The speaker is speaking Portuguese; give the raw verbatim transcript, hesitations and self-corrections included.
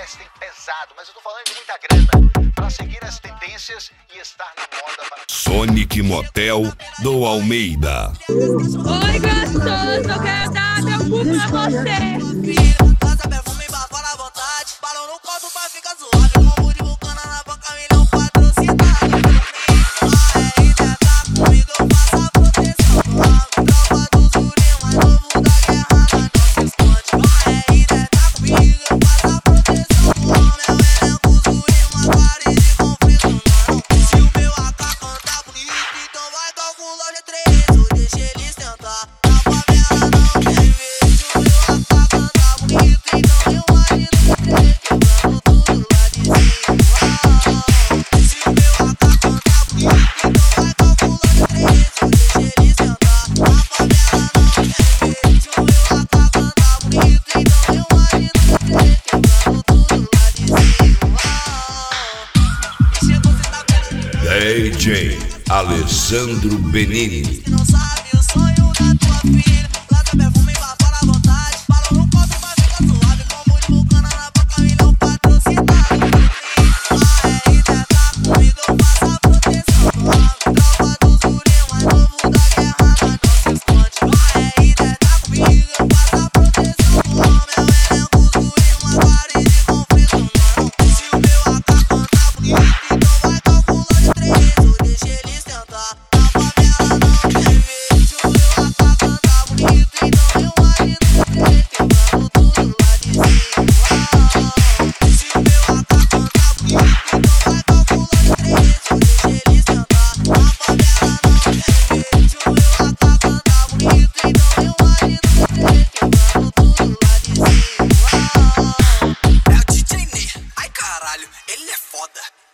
investem pesado, mas eu tô falando de muita grana, para seguir as tendências e estar na moda para... Sonic Motel do Almeida. Oi, gostoso, eu quero dar meu cu pra você. Lança perfume pra fora à vontade. Balão no copo pra ficar suave. Combo de vulcana na boca, milhão patrocinado. A R tá comigo, eu faço a proteção do rabo. Tropa do Zurinho, mais novo da guerra, nós não se esconde. A R tá comigo, eu faço a proteção do rabo. Meu elenco Zurinho, uma parede de conflito, não. Se o meu A K cantar bonito, então vai calcular G três, ou deixa eles tentar. Na favela não tem vez, o meu A K cantar bonito, então eu imagino tremer, quebrando tudo lá de cima. Se o meu A K cantar bonito, então vai calcular G três, ou deixa eles tentar. Na favela não tem vez, o meu A K cantar bonito, então eu imagino tremer, quebrando tudo lá de cima. E chegou, cê tá vendo? D J Alessandro Benini. Não sabe o sonho da tua filha. Lança perfume pra fora à vontade. Balão no copo pra ficar suave. Combo de vulcana na boca, milhão patrocinado. A R tá comigo, eu faço a proteção do rabo. Tropa do Zurinho, mais novo da guerra, nós não se esconde. A R tá comigo, eu faço a proteção do rabo. Meu elenco Zurinho, uma parede de conflito, não. Se o meu A K cantar bonito, então vai calcular de três, ou deixa eles tentar. Na favela não tem vez, o meu A K cantar bonito, então eu imagino tremer, quebrando tudo lá de cima. Se o meu A K cantar bonito, então vai calcular de três, ou deixa eles tentar. Na favela não tem vez, o meu A K cantar bonito, então eu imagino tremer, quebrando tudo lá de cima. É o D J Ney, ai caralho, ele é foda.